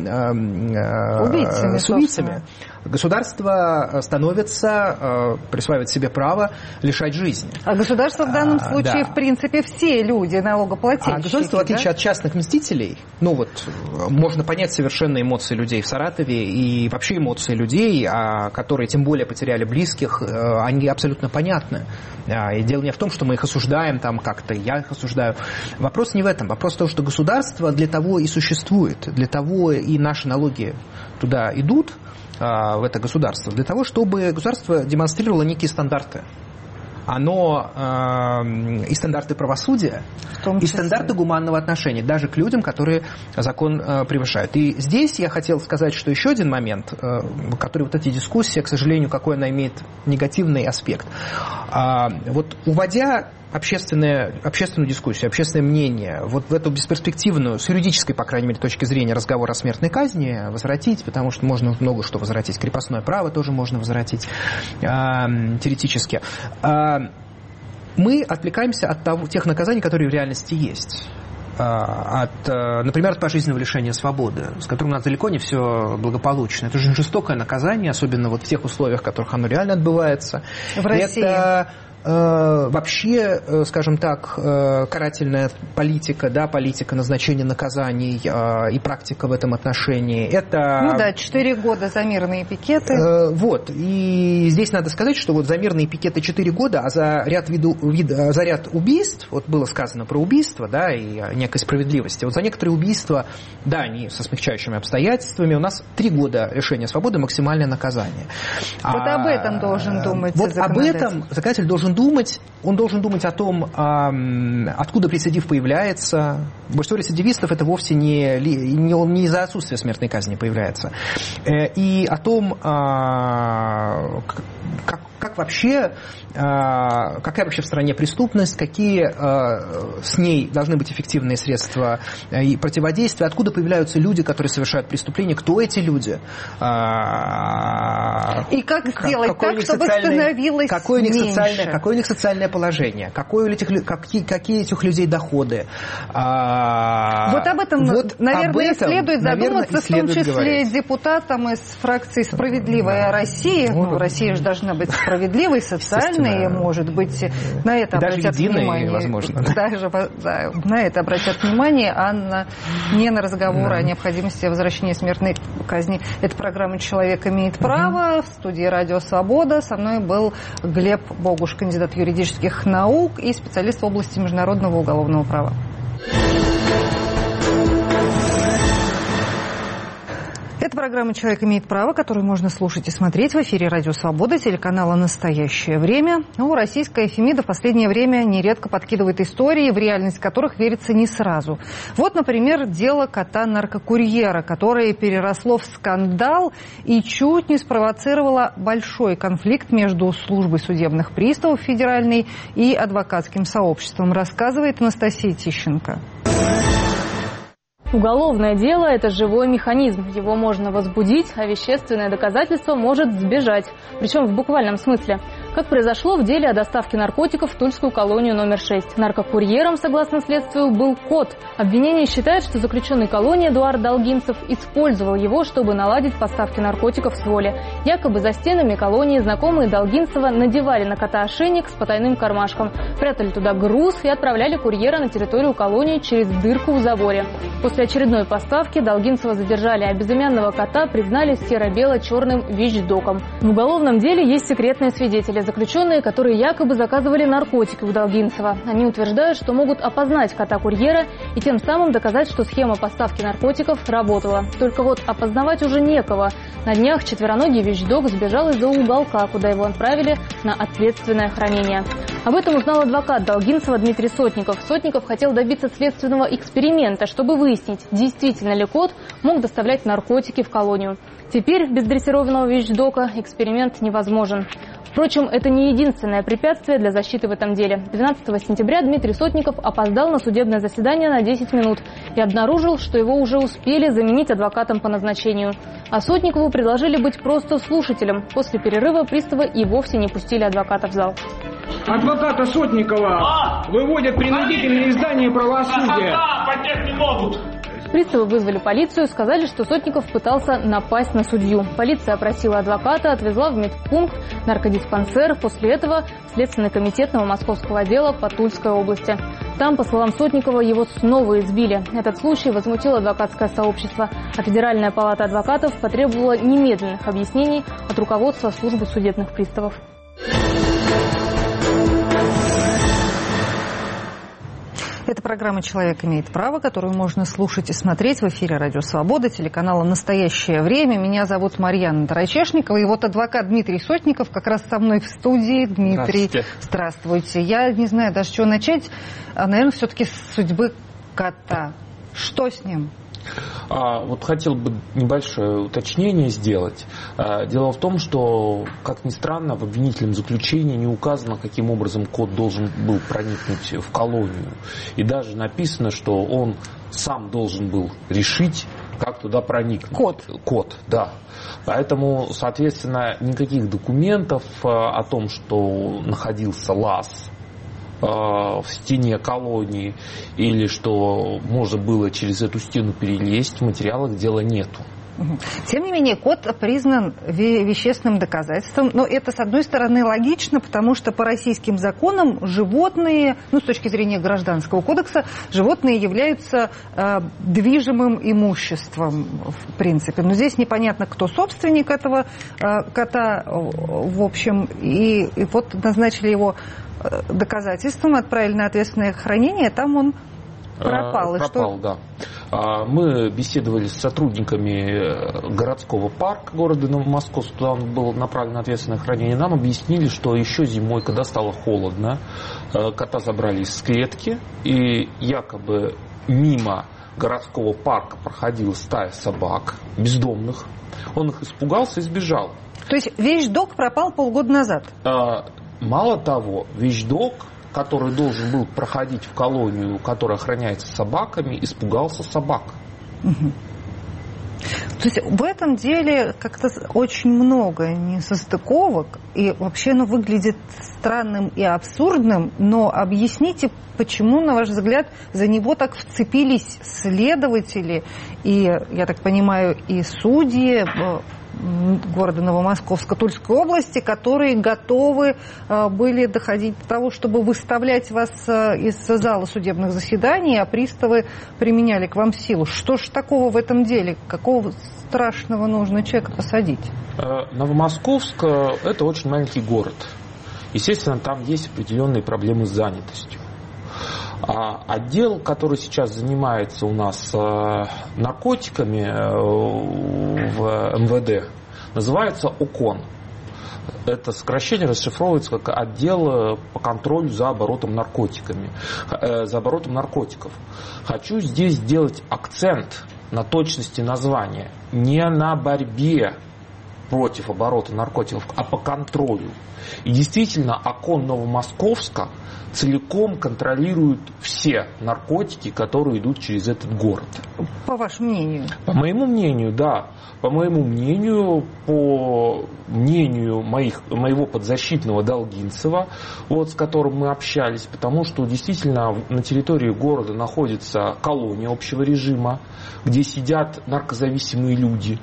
убийцами, с убийцами. Государство становится, присваивает себе право лишать жизни.
А государство в данном случае, а, да. в принципе, все люди, налогоплательщики. А
государство, в отличие да? от частных мстителей, ну вот, можно понять совершенно эмоции людей в Саратове и вообще эмоции людей, которые тем более потеряли близких, они абсолютно понятны. И дело не в том, что мы их осуждаем там как-то, я их осуждаю. Вопрос не в этом. Вопрос в том, что государство для того и существует, для того и наши налоги туда идут, в это государство, для того, чтобы государство демонстрировало некие стандарты. Оно э, и стандарты правосудия, и стандарты гуманного отношения, даже к людям, которые закон э, превышают. И здесь я хотел сказать, что еще один момент, э, который вот эти дискуссии, к сожалению, какой она имеет негативный аспект. Э, вот уводя общественное, общественную дискуссию, общественное мнение вот в эту бесперспективную, с юридической, по крайней мере, точки зрения, разговор о смертной казни возвратить, потому что можно много что возвратить. Крепостное право тоже можно возвратить э, теоретически. Э, мы отвлекаемся от того, тех наказаний, которые в реальности есть. От, например, от пожизненного лишения свободы, с которым у нас далеко не все благополучно. Это же жестокое наказание, особенно вот в тех условиях, в которых оно реально отбывается.
В России.
Это вообще, скажем так, карательная политика, да, политика назначения наказаний и практика в этом отношении. Это...
Ну да, четыре года за мирные пикеты.
Вот. И здесь надо сказать, что вот за мирные пикеты четыре года, а за ряд, виду, вид, за ряд убийств, вот было сказано про убийства, да, и некой справедливости. Вот за некоторые убийства, да, они со смягчающими обстоятельствами, у нас три года лишения свободы, максимальное наказание.
Вот а, об этом должен думать
вот
законодатель.
Об этом законодатель должен думать, он должен думать о том, откуда рецидив появляется. Большинство рецидивистов это вовсе не, не, не из-за отсутствия смертной казни появляется. И о том, как, как вообще, какая вообще в стране преступность, какие с ней должны быть эффективные средства и противодействия, откуда появляются люди, которые совершают преступления, кто эти люди.
И как сделать так, чтобы становилось
какое
меньше.
Социальное, какое у них социальное положение, какое у этих, какие, какие этих людей доходы.
А, вот об этом, вот наверное, об этом, следует задуматься, наверное, следует в том числе говорить. Депутатам из фракции «Справедливая Россия». Ну, Россия же должна быть справедливой, социальной, может быть, на это
даже
обратят внимание.
Возможно.
Даже да, на это обратят внимание, а на, не на разговор да. о необходимости возвращения смертной казни. Эта программа «Человек имеет право». В студии «Радио Свобода» со мной был Глеб Богуш, кандидат юридических наук и специалист в области международного уголовного права. Это программа «Человек имеет право», которую можно слушать и смотреть в эфире «Радио Свобода», телеканала «Настоящее время». Ну, российская Фемида в последнее время нередко подкидывает истории, в реальность которых верится не сразу. Вот, например, дело кота-наркокурьера, которое переросло в скандал и чуть не спровоцировало большой конфликт между службой судебных приставов федеральной и адвокатским сообществом, рассказывает Анастасия Тищенко.
Уголовное дело – это живой механизм. Его можно возбудить, а вещественное доказательство может сбежать. Причем в буквальном смысле. Как произошло в деле о доставке наркотиков в Тульскую колонию номер шесть. Наркокурьером, согласно следствию, был кот. Обвинение считает, что заключенный колонии Эдуард Долгинцев использовал его, чтобы наладить поставки наркотиков с воли. Якобы за стенами колонии знакомые Долгинцева надевали на кота ошейник с потайным кармашком, прятали туда груз и отправляли курьера на территорию колонии через дырку в заборе. После очередной поставки Долгинцева задержали, а безымянного кота признали серо-бело-черным вещдоком. В уголовном деле есть секретные свидетели. заключенные, которые якобы заказывали наркотики у Долгинцева. Они утверждают, что могут опознать кота-курьера и тем самым доказать, что схема поставки наркотиков работала. Только вот опознавать уже некого. На днях четвероногий вещдок сбежал из-за уголка, куда его отправили на ответственное хранение. Об этом узнал адвокат Долгинцева Дмитрий Сотников. Сотников хотел добиться следственного эксперимента, чтобы выяснить, действительно ли кот мог доставлять наркотики в колонию. Теперь без дрессированного вещдока эксперимент невозможен. Впрочем, это не единственное препятствие для защиты в этом деле. двенадцатого сентября Дмитрий Сотников опоздал на судебное заседание на десять минут и обнаружил, что его уже успели заменить адвокатом по назначению. А Сотникову предложили быть просто слушателем. После перерыва приставы и вовсе не пустили адвоката в зал.
Адвоката Сотникова а! выводят принудительное издание правосудия.
А, поднять не могут.
Приставы вызвали полицию, сказали, что Сотников пытался напасть на судью. Полиция опросила адвоката, отвезла в медпункт, наркодиспансер. После этого в Следственный комитет Новомосковского отдела по Тульской области. Там, по словам Сотникова, его снова избили. Этот случай возмутил адвокатское сообщество, а Федеральная палата адвокатов потребовала немедленных объяснений от руководства службы судебных приставов.
Это программа «Человек имеет право», которую можно слушать и смотреть в эфире «Радио Свобода», телеканала «Настоящее время». Меня зовут Марьяна Тарачешникова. И вот адвокат Дмитрий Сотников как раз со мной в студии. Дмитрий, здравствуйте. Здравствуйте. Я не знаю даже, с чего начать. А, наверное, все-таки с судьбы кота. Что с ним?
А, вот хотел бы небольшое уточнение сделать. А, дело в том, что, как ни странно, в обвинительном заключении не указано, каким образом кот должен был проникнуть в колонию. И даже написано, что он сам должен был решить, как туда проникнуть.
Кот.
Кот, да. Поэтому, соответственно, никаких документов о том, что находился лаз в стене колонии или что можно было через эту стену перелезть, в материалах дела нету.
Тем не менее, кот признан вещественным доказательством. Но это, с одной стороны, логично, потому что по российским законам животные, ну, с точки зрения Гражданского кодекса, животные являются э, движимым имуществом, в принципе. Но здесь непонятно, кто собственник этого э, кота, в общем. И, и вот назначили его доказательством, отправили на ответственное хранение, там он пропал.
Пропал, что... да. Мы беседовали с сотрудниками городского парка города Новомосковск, туда он был направлен на ответственное хранение. Нам объяснили, что еще зимой, когда стало холодно, кота забрали из клетки, и якобы мимо городского парка проходила стая собак бездомных. Он их испугался и сбежал.
То есть вещдок пропал полгода назад?
Мало того, вещдок, который должен был проходить в колонию, которая охраняется собаками, испугался собак.
Угу. То есть в этом деле как-то очень много несостыковок, и вообще оно выглядит странным и абсурдным, но объясните, почему, на ваш взгляд, за него так вцепились следователи и, я так понимаю, и судьи города Новомосковска, Тульской области, которые готовы были доходить до того, чтобы выставлять вас из зала судебных заседаний, а приставы применяли к вам силу. Что ж такого в этом деле? Какого страшного нужно человека посадить?
Новомосковск – это очень маленький город. Естественно, там есть определенные проблемы с занятостью. А отдел, который сейчас занимается у нас наркотиками в эм вэ дэ, называется ОКОН. Это сокращение расшифровывается как отдел по контролю за оборотом наркотиками, за оборотом наркотиков. Хочу здесь сделать акцент на точности названия. Не на борьбе против оборота наркотиков, а по контролю. И действительно, ОКОН Новомосковска целиком контролирует все наркотики, которые идут через этот город.
По вашему мнению?
По моему мнению, да. По моему мнению, по мнению моих, моего подзащитного Долгинцева, вот, с которым мы общались, потому что действительно на территории города находится колония общего режима, где сидят наркозависимые люди.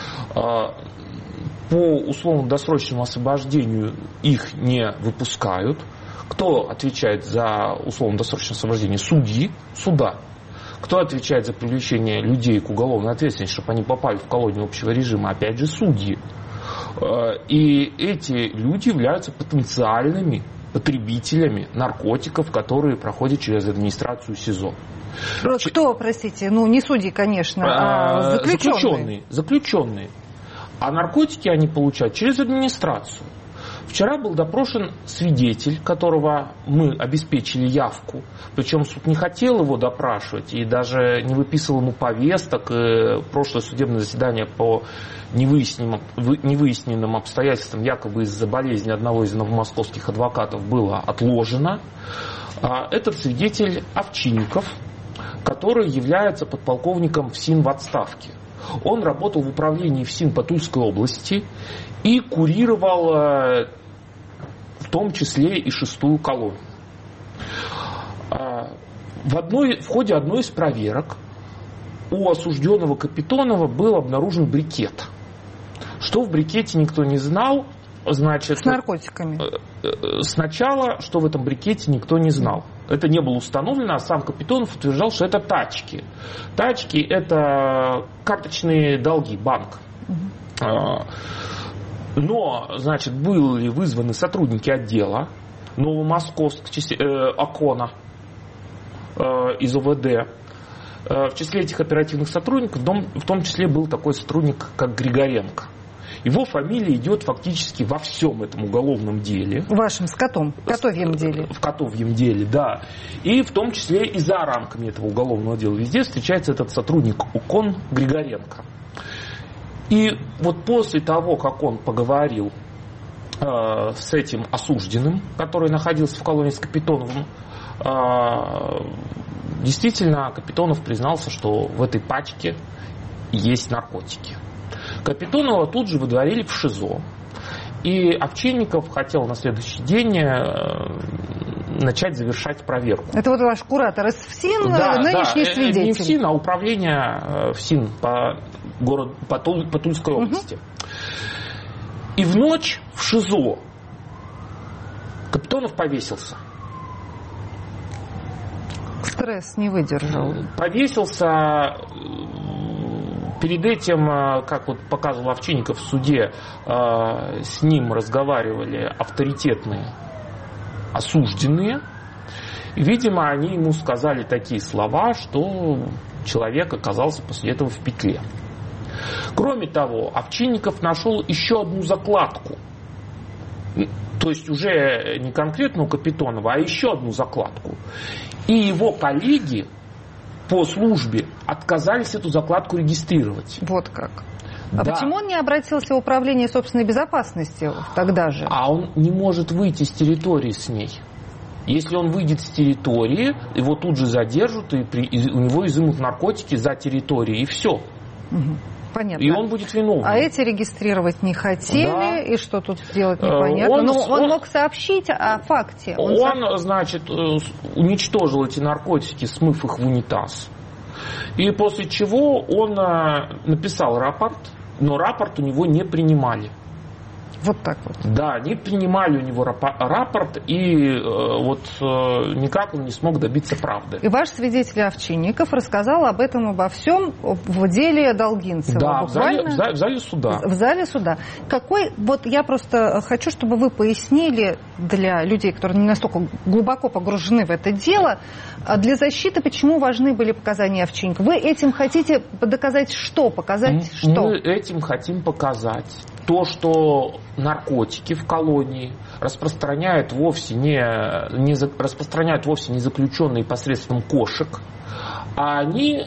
По условно-досрочному освобождению их не выпускают. Кто отвечает за условно-досрочное освобождение? Судьи, суда. Кто отвечает за привлечение людей к уголовной ответственности, чтобы они попали в колонию общего режима? Опять же, судьи. И эти люди являются потенциальными потребителями наркотиков, которые проходят через администрацию СИЗО.
Кто, простите, ну не судьи, конечно, а заключенные.
Заключенные. Заключенные. А наркотики они получают через администрацию. Вчера был допрошен свидетель, которого мы обеспечили явку. Причем суд не хотел его допрашивать и даже не выписывал ему повесток. И прошлое судебное заседание по невыясненным, невыясненным обстоятельствам, якобы из-за болезни одного из новомосковских адвокатов, было отложено. Этот свидетель Овчинников, который является подполковником ФСИН в отставке. Он работал в управлении ФСИН по Тульской области и курировал в том числе и шестую колонну. В, одной, в ходе одной из проверок у осужденного Капитонова был обнаружен брикет. Что в брикете никто не знал. Значит,
с наркотиками.
Сначала, что в этом брикете, никто не знал. Это не было установлено, а сам Капитонов утверждал, что это тачки. Тачки – это карточные долги банка. Угу. Но, значит, были вызваны сотрудники отдела Новомосковск, э, ОКОНа э, из ОВД. Э, в числе этих оперативных сотрудников, в том, в том числе был такой сотрудник, как Григоренко. Его фамилия идет фактически во всем этом уголовном деле.
В вашем с котом, в котовьем деле.
В котовьем деле, да. И в том числе и за рамками этого уголовного дела. Везде встречается этот сотрудник ОКОН Григоренко. И вот после того, как он поговорил э, с этим осужденным, который находился в колонии с Капитоновым, э, действительно Капитонов признался, что в этой пачке есть наркотики. Капитонова тут же выдворили в ШИЗО. И Овчинников хотел на следующий день начать завершать проверку.
Это вот ваш куратор из ФСИН,
да,
нынешний
да,
свидетель.
Не ФСИН, а управление ФСИН по, город, по, Туль, по Тульской области. Угу. И в ночь в ШИЗО Капитонов повесился.
Стресс не выдержал.
Повесился. Перед этим, как вот показывал Овчинников в суде, с ним разговаривали авторитетные осужденные. И, видимо, они ему сказали такие слова, что человек оказался после этого в петле. Кроме того, Овчинников нашел еще одну закладку. То есть уже не конкретно у Капитонова, а еще одну закладку. И его коллеги по службе отказались эту закладку регистрировать.
Вот как. А
да.
Почему он не обратился в управление собственной безопасности тогда же?
А он не может выйти с территории с ней. Если он выйдет с территории, его тут же задержат, и, при, и у него изымут наркотики за территорией, и все.
Угу. Понятно.
И он будет виновен.
А эти регистрировать не хотели, да. И что тут сделать непонятно.
Он,
Но он,
он
мог сообщить о факте.
Он, он, значит, уничтожил эти наркотики, смыв их в унитаз. И после чего он написал рапорт, но рапорт у него не принимали.
Вот так вот.
Да, не принимали у него рапорт, и э, вот э, никак он не смог добиться правды.
И ваш свидетель Овчинников рассказал об этом, обо всем в деле Долгинцева.
Да,
буквально,
в, зале, в зале суда.
В зале суда. Какой, вот я просто хочу, чтобы вы пояснили для людей, которые не настолько глубоко погружены в это дело, для защиты, почему важны были показания Овчинникова. Вы этим хотите доказать что? Показать
Мы
что?
Мы этим хотим показать то, что наркотики в колонии распространяют вовсе не, не, распространяют вовсе не заключенные посредством кошек, а они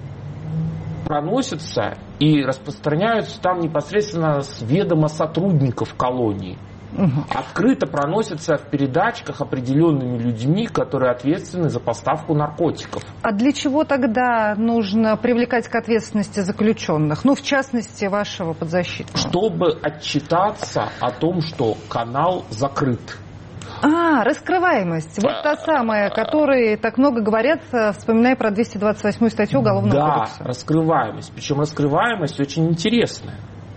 проносятся и распространяются там непосредственно с ведома сотрудников колонии. Угу. Открыто проносятся в передачках определенными людьми, которые ответственны за поставку наркотиков.
А для чего тогда нужно привлекать к ответственности заключенных? Ну, в частности, вашего подзащитного.
Чтобы отчитаться о том, что канал закрыт.
А, раскрываемость. Вот та самая, о которой так много говорят, вспоминая про двести двадцать восьмую статью Уголовного
да,
кодекса.
Да, раскрываемость. Причем раскрываемость очень интересная.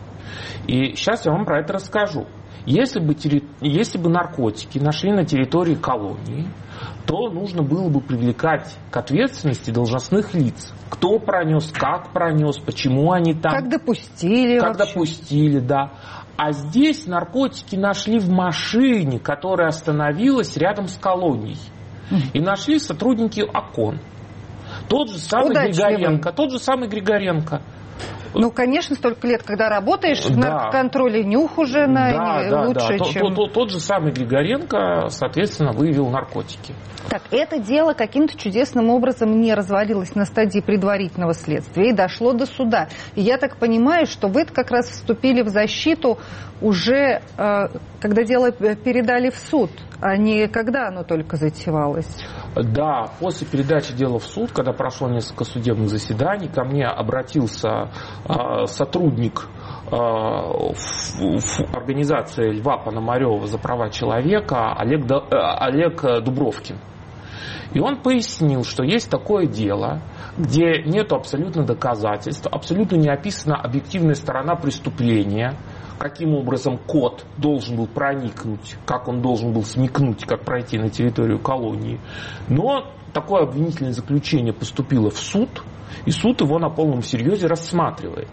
И сейчас я вам про это расскажу. Если бы, если бы наркотики нашли на территории колонии, то нужно было бы привлекать к ответственности должностных лиц. Кто пронес, как пронес, почему они там.
Как допустили
Как
вообще.
допустили, да. А здесь наркотики нашли в машине, которая остановилась рядом с колонией. И нашли сотрудники ОКОН. Тот же самый
Удачливый.
Григоренко. Тот же самый Григоренко.
Ну, конечно, столько лет, когда работаешь, да. в наркоконтроле нюх уже на
да, да,
лучше,
да.
чем...
Тот, тот, тот же самый Григоренко, соответственно, выявил наркотики.
Так, это дело каким-то чудесным образом не развалилось на стадии предварительного следствия и дошло до суда. И я так понимаю, что вы как раз вступили в защиту уже, когда дело передали в суд, а не когда оно только затевалось.
Да, после передачи дела в суд, когда прошло несколько судебных заседаний, ко мне обратился э, сотрудник э, в, в организации Льва Пономарева за права человека Олег, э, Олег Дубровкин. И он пояснил, что есть такое дело, где нет абсолютно доказательств, абсолютно не описана объективная сторона преступления, каким образом кот должен был проникнуть, как он должен был смекнуть, как пройти на территорию колонии. Но такое обвинительное заключение поступило в суд, и суд его на полном серьезе рассматривает.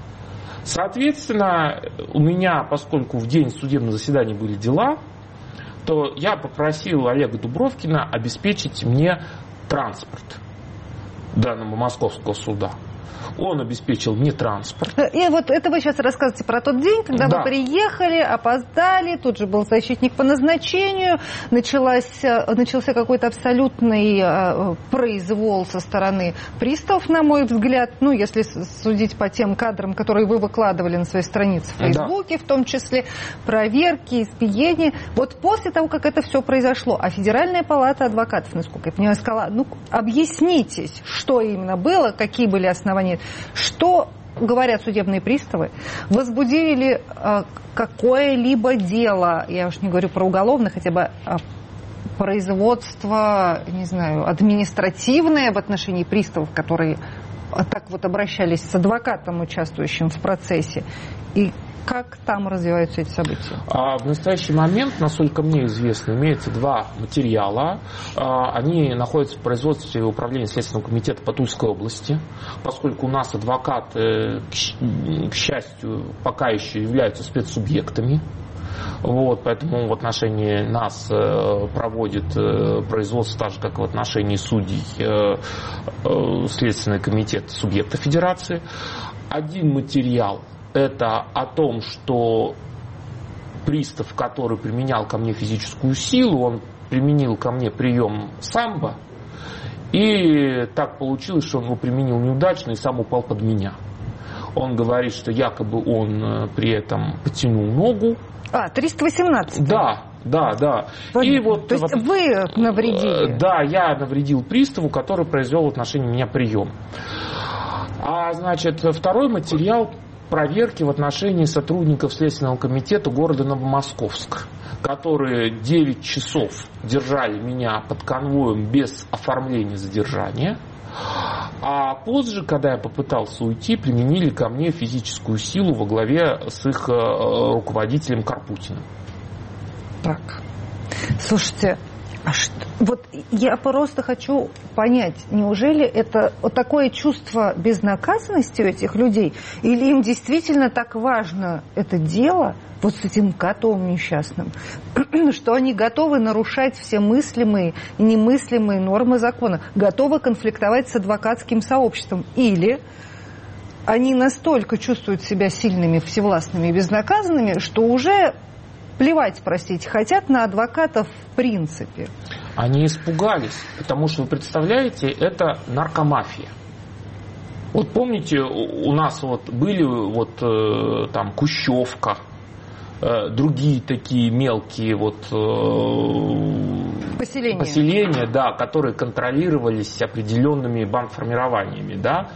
Соответственно, у меня, поскольку в день судебного заседания были дела, то я попросил Олега Дубровкина обеспечить мне транспорт данного московского суда. Он обеспечил мне транспорт.
И вот это вы сейчас рассказываете про тот день, когда да. вы приехали, опоздали, тут же был защитник по назначению, началась, начался какой-то абсолютный э, произвол со стороны приставов, на мой взгляд, ну, если судить по тем кадрам, которые вы выкладывали на своей странице в Фейсбуке, да. в том числе, проверки, избиения. Вот после того, как это все произошло, а Федеральная палата адвокатов, насколько я понимаю, сказала, ну, объяснитесь, что именно было, какие были основания. Что говорят судебные приставы? Возбудили ли э, какое-либо дело, я уж не говорю про уголовное, хотя бы э, производство, не знаю, административное в отношении приставов, которые так вот обращались с адвокатом, участвующим в процессе, и как там развиваются эти события?
А в настоящий момент, насколько мне известно, имеется два материала. Они находятся в производстве управления Следственного комитета по Тульской области, поскольку у нас адвокаты, к счастью, пока еще являются спецсубъектами. Вот, поэтому в отношении нас проводит производство так же, как и в отношении судей Следственный комитет субъекта Федерации. Один материал – это о том, что пристав, который применял ко мне физическую силу, он применил ко мне прием самбо, и так получилось, что он его применил неудачно и сам упал под меня. Он говорит, что якобы он при этом потянул ногу.
А, триста восемнадцать.
Да, да, да. И вот,
то есть вот, вы навредили?
Да, я навредил приставу, который произвел в отношении меня прием. А, значит, второй материал проверки в отношении сотрудников Следственного комитета города Новомосковск, которые девять часов держали меня под конвоем без оформления задержания, а позже, когда я попытался уйти, применили ко мне физическую силу во главе с их руководителем Карпутиным.
Так, слушайте, а что, вот я просто хочу понять, неужели это вот такое чувство безнаказанности у этих людей, или им действительно так важно это дело, вот с этим котом несчастным, что они готовы нарушать все мыслимые и немыслимые нормы закона, готовы конфликтовать с адвокатским сообществом, или они настолько чувствуют себя сильными, всевластными и безнаказанными, что уже плевать, простите, хотят на адвокатов в принципе.
Они испугались, потому что, вы представляете, это наркомафия. Вот помните, у нас вот были вот там Кущевка, другие такие мелкие вот
поселения,
поселения, да, которые контролировались определенными бандформированиями, да.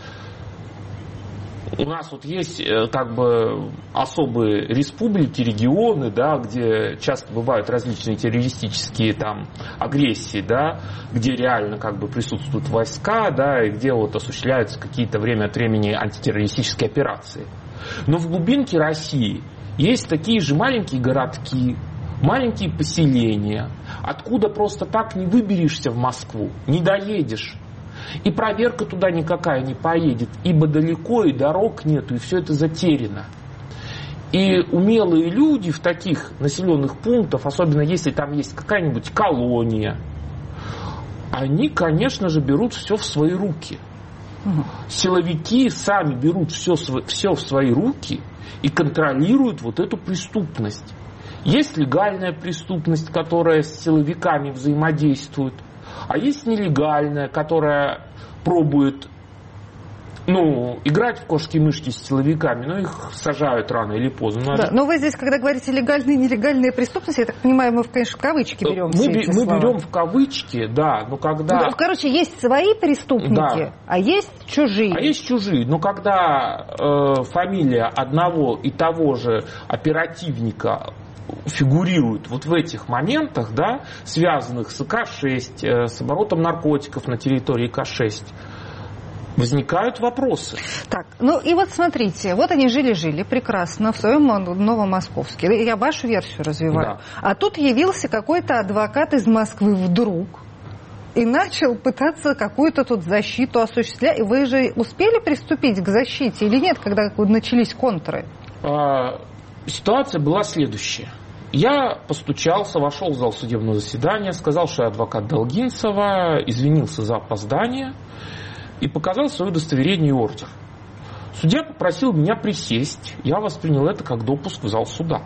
У нас вот есть как бы особые республики, регионы, да, где часто бывают различные террористические там агрессии, да, где реально как бы присутствуют войска, да, и где вот осуществляются какие-то время от времени антитеррористические операции. Но в глубинке России есть такие же маленькие городки, маленькие поселения, откуда просто так не выберешься в Москву, не доедешь. И проверка туда никакая не поедет, ибо далеко и дорог нету, и все это затеряно. И умелые люди в таких населенных пунктах, особенно если там есть какая-нибудь колония, они, конечно же, берут все в свои руки. Угу. Силовики сами берут все, все в свои руки и контролируют вот эту преступность. Есть легальная преступность, которая с силовиками взаимодействует, а есть нелегальная, которая пробует, ну, играть в кошки-мышки с силовиками, но их сажают рано или поздно.
Да, но вы здесь, когда говорите легальные и нелегальные преступности, я так понимаю, мы, конечно, в кавычки берем
мы,
все эти
мы
слова.
берем в кавычки, да, но когда...
Ну, короче, есть свои преступники, да, а есть чужие.
А есть чужие, но когда э, фамилия одного и того же оперативника фигурирует вот в этих моментах, да, связанных с Ка шесть, э, с оборотом наркотиков на территории Ка шесть, возникают вопросы.
Так, ну и вот смотрите, вот они жили-жили прекрасно в своем Новомосковске. Я вашу версию развиваю. Да. А тут явился какой-то адвокат из Москвы вдруг и начал пытаться какую-то тут защиту осуществлять. И вы же успели приступить к защите или нет, когда начались контры?
А, ситуация была следующая. Я постучался, вошел в зал судебного заседания, сказал, что я адвокат Долгинцева, извинился за опоздание и показал свое удостоверение и ордер. Судья попросил меня присесть. Я воспринял это как допуск в зал суда.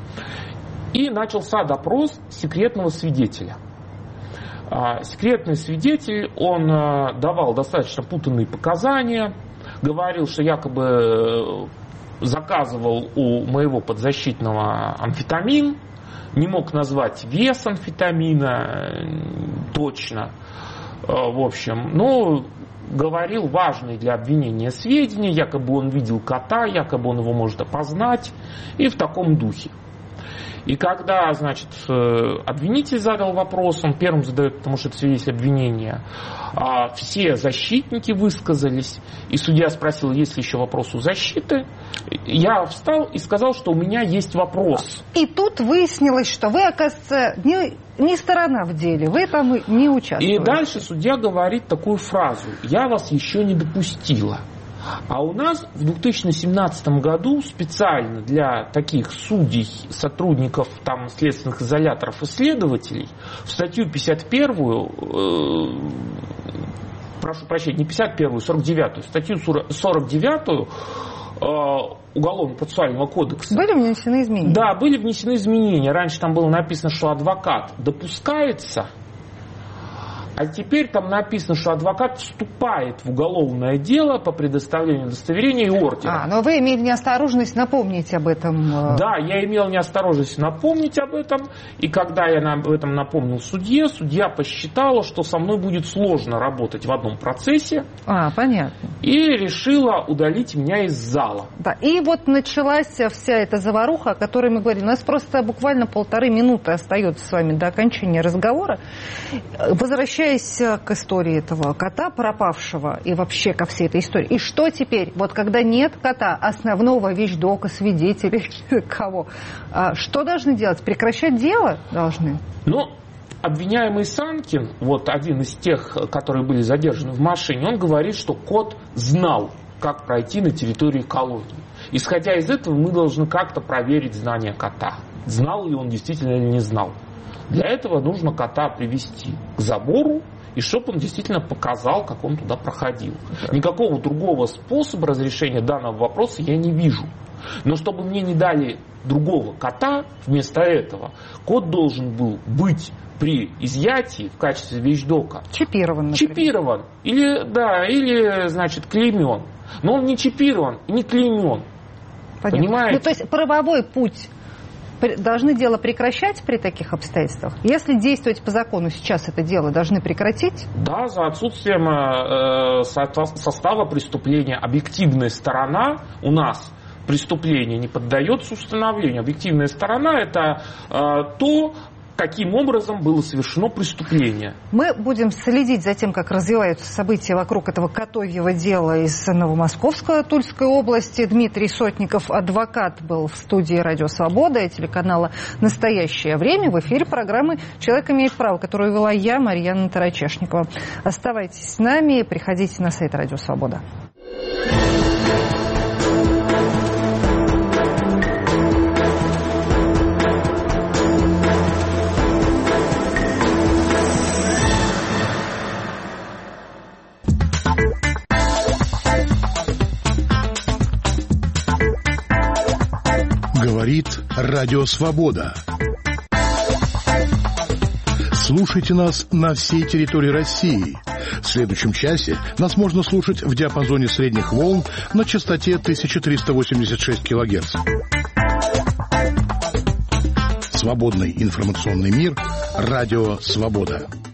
И начался допрос секретного свидетеля. Секретный свидетель, он давал достаточно путанные показания, говорил, что якобы заказывал у моего подзащитного амфетамин, не мог назвать вес амфетамина точно. В общем, ну... говорил важные для обвинения сведения, якобы он видел кота, якобы он его может опознать, и в таком духе. И когда, значит, обвинитель задал вопрос, он первым задает, потому что это свидетель обвинения, все защитники высказались, и судья спросил, есть ли еще вопрос у защиты. Я встал и сказал, что у меня есть вопрос.
И тут выяснилось, что вы, оказывается, не, не сторона в деле, вы там не участвуете.
И дальше судья говорит такую фразу: «Я вас еще не допустила». А у нас в две тысячи семнадцатом году специально для таких судей, сотрудников там, следственных изоляторов и следователей в статью пятьдесят первую, э, прошу прощения, не пятьдесят первую, сорок девятую, статью сорок девятую э, Уголовно-процессуального кодекса.
Были внесены изменения?
Да, были внесены изменения. Раньше там было написано, что адвокат допускается, а теперь там написано, что адвокат вступает в уголовное дело по предоставлению удостоверения и ордера.
А, но вы имели неосторожность напомнить об этом.
Да, я имел неосторожность напомнить об этом. И когда я об этом напомнил судье, судья посчитала, что со мной будет сложно работать в одном процессе.
А, понятно.
И решила удалить меня из зала.
Да, и вот началась вся эта заваруха, о которой мы говорили. У нас просто буквально полторы минуты остается с вами до окончания разговора. Возвращаясь к истории этого кота пропавшего и вообще ко всей этой истории. И что теперь? Вот когда нет кота, основного вещдока, свидетелей, кого? Что должны делать? Прекращать дело должны?
Ну, обвиняемый Санкин, вот один из тех, которые были задержаны в машине, он говорит, что кот знал, как пройти на территории колонии. Исходя из этого, мы должны как-то проверить знания кота. Знал ли он действительно или не знал. Для этого нужно кота привести к забору, и чтобы он действительно показал, как он туда проходил. Никакого другого способа разрешения данного вопроса я не вижу. Но чтобы мне не дали другого кота, вместо этого кот должен был быть при изъятии в качестве вещдока
чипирован, например.
Чипирован. Или, да, или, значит, клеймен. Но он не чипирован и не клеймен.
Понятно.
Понимаете?
Ну, то есть правовой путь должны дело прекращать при таких обстоятельствах? Если действовать по закону сейчас это дело должны прекратить?
Да, за отсутствием э, состава преступления. Объективная сторона у нас преступления не поддается установлению. Объективная сторона — это э, то, каким образом было совершено преступление.
Мы будем следить за тем, как развиваются события вокруг этого котовьего дела из Новомосковской Тульской области. Дмитрий Сотников, адвокат, был в студии «Радио Свобода» и телеканала «Настоящее время». В эфире программы «Человек имеет право», которую вела я, Марьяна Тарачешникова. Оставайтесь с нами, приходите на сайт «Радио Свобода».
Говорит Радио Свобода. Слушайте нас на всей территории России. В следующем часе нас можно слушать в диапазоне средних волн на частоте тысяча триста восемьдесят шесть килогерц. Свободный информационный мир. Радио Свобода.